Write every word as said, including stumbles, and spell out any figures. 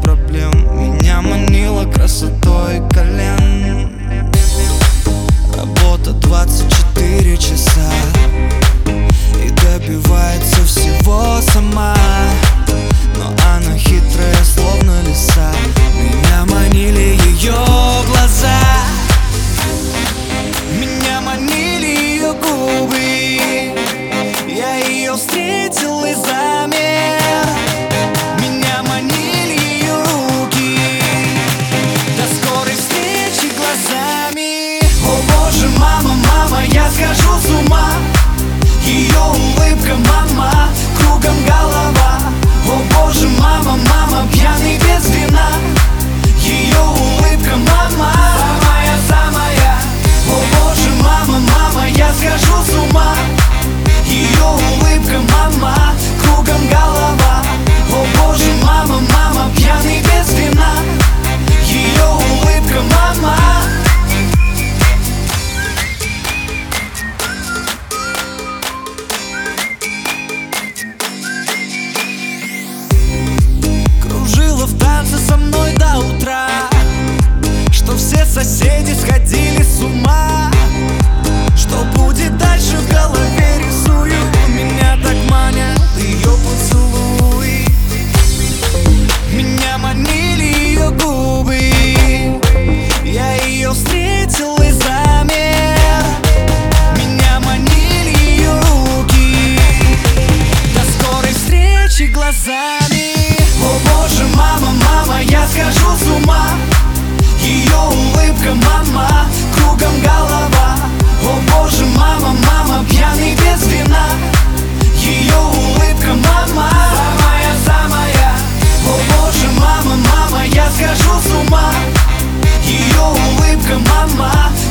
проблем. Меня манила красотой колен. Работа двадцать четыре часа и добивается всего сама. Но она хитрая, словно лиса. Меня манили ее глаза, меня манили ее губы. Я ее встретил и замер. Меня манили ее руки. До скорой встречи глазами. О боже, мама, мама, я схожу с ума. Ее улыбка, мама, кругом голова. О боже, мама, мама, пьяный без вина. Ее улыбка, мама, самая-самая. О боже, мама, мама, я схожу с ума. Ее улыбка, мама, кругом голова. О боже, мама, мама, пьяный без вина. Ее улыбка, мама. Кружила в танце со мной до утра, что все соседи сходили с ума. Что будет дальше, в голове рисую. Меня так манят ее поцелуи. Меня манили ее губы. Я ее встретил и замер. Меня манили ее руки. До скорой встречи глазами. О боже, мама, мама, я схожу с ума. Ее улыбка, мама, кругом голова. О боже, мама, мама, пьяный без вина. Ее улыбка, мама, самая-самая. О боже, мама, мама, я схожу с ума. Ее улыбка, мама,